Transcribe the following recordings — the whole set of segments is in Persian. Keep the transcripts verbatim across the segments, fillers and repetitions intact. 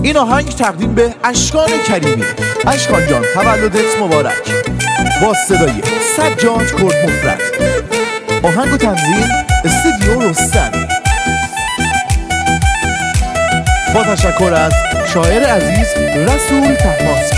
این آهنگ تقدیم به اشکان کریمی. اشکان جان تولدت مبارک. با صدای سجاد کرد مفرد. آهنگ و تنظیم استودیو رستمی. با تشکر از شاعر عزیز رسول طهماسبی.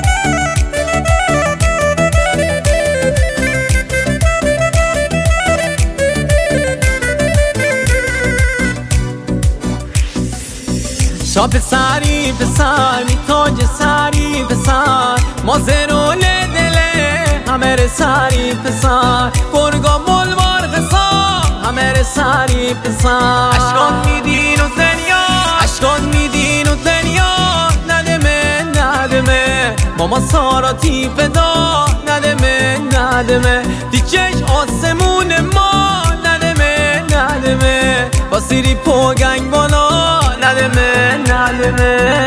شا پسری پسر می تاج سری پسر مازرول دله همه رسری پسر گرگا بلوار قصا همه رسری پسر اشکان میدین و دنیا اشکان میدین و دنیا ندمه ندمه ماما سارا تی فدا ندمه ندمه دیچش آسمون ما ندمه ندمه با سیری پوگنگ بالا ندمه ندمه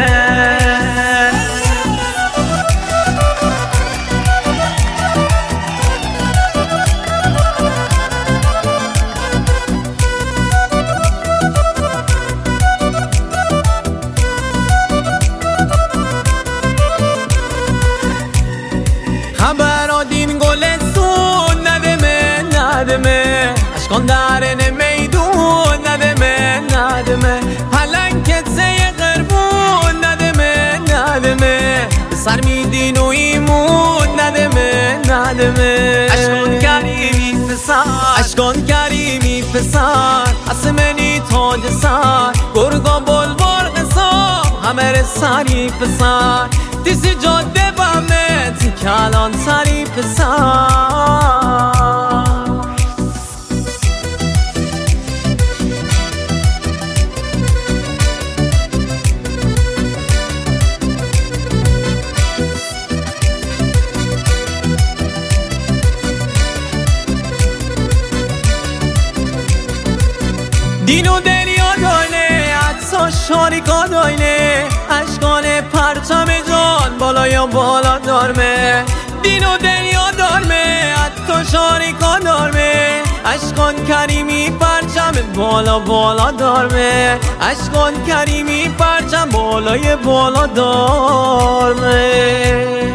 خبرادین گلستون ندمه ندمه اشکان درن میدون ندمه ندمه پلنگت زی قربون ندمه ندمه سر میدین و ایمون ندمه ندمه اشکان کریمی پسر اشکان کریمی پسر اسمنی تاج سر گرگا بلوار قصا همه سری پسر دیسی جاده بامه تی کلان سری پسر دین و دنیا داینه عدسا شاریکا داینه اشکان پرچم جان بالا بالا دارمه دین و دنیا دارمه عدسا شاریکا دارمه اشکان کریمی پرچم بالا بالا دارمه اشکان کریمی پرچم بالای بالا دارمه